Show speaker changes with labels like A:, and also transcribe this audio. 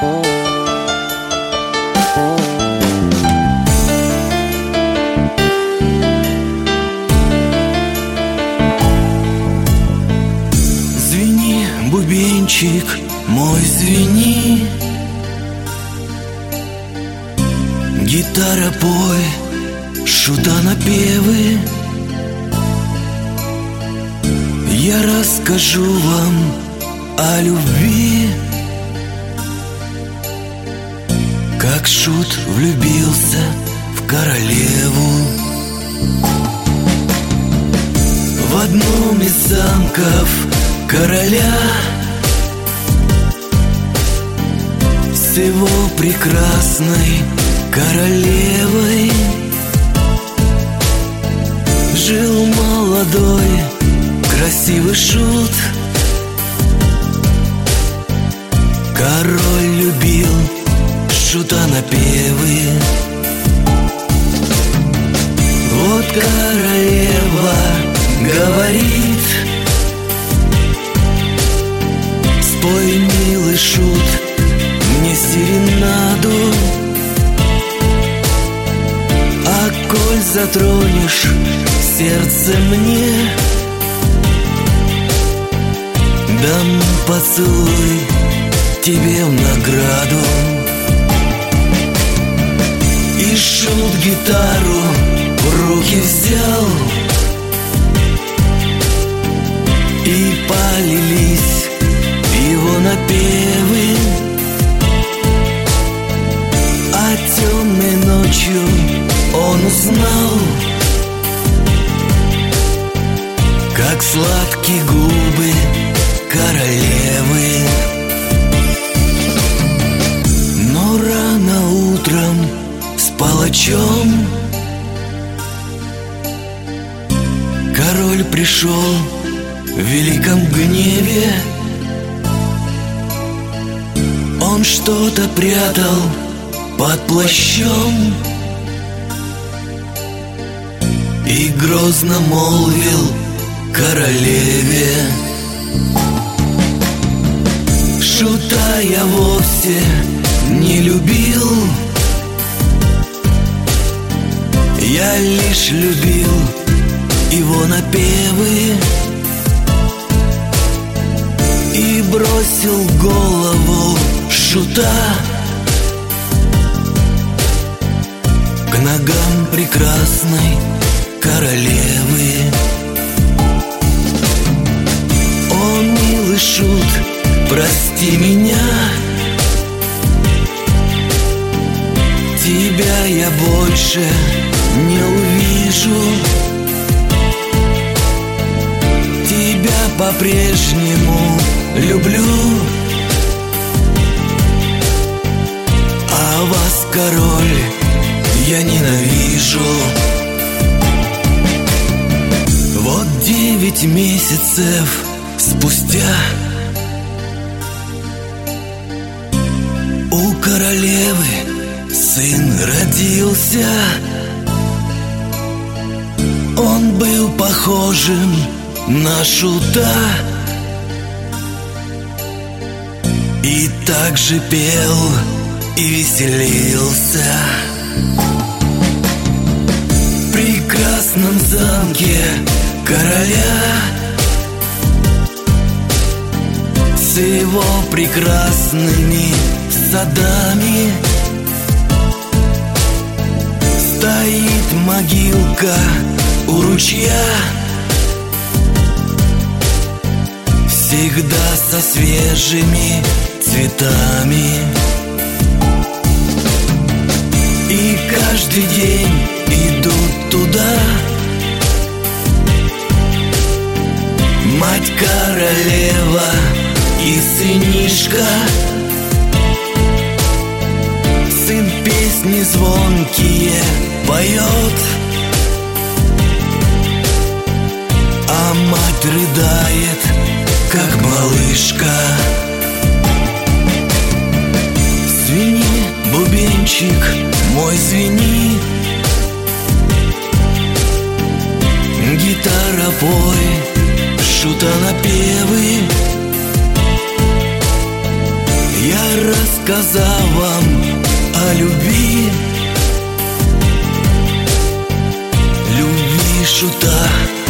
A: Звени, бубенчик мой, звени, гитара, пой, шута напевы. Я расскажу вам о любви, как шут влюбился в королеву. В одном из замков короля с его прекрасной королевой жил молодой красивый шут. Король любил шута напевы. Вот королева говорит: спой, милый шут, мне серенаду, а коль затронешь сердце мне, дам поцелуй тебе в награду. И шут гитару в руки взял, и полились его напевы. А темной ночью он узнал, как сладкие губы королевы. Но рано утром с палачом король пришел в великом гневе. Он что-то прятал под плащом и грозно молвил королеве: шута я вовсе не любил, я лишь любил его напевы. И бросил голову шута к ногам прекрасной королевы. О, милый шут, прости меня, тебя я больше не увижу. Тебя по-прежнему люблю, а вас, король, я ненавижу. Вот 9 месяцев спустя у королевы сын родился. Он был похожим на шута и также пел и веселился. В прекрасном замке короля с его прекрасными садами стоит могилка у ручья, всегда со свежими цветами. И каждый день идут туда мать королева и сынишка. Сын песни звонкие поет, а мать рыдает, как малышка. Звени, бубенчик мой, звени, гитара, пой, шута напевы. Я рассказал вам о любви, любви шута.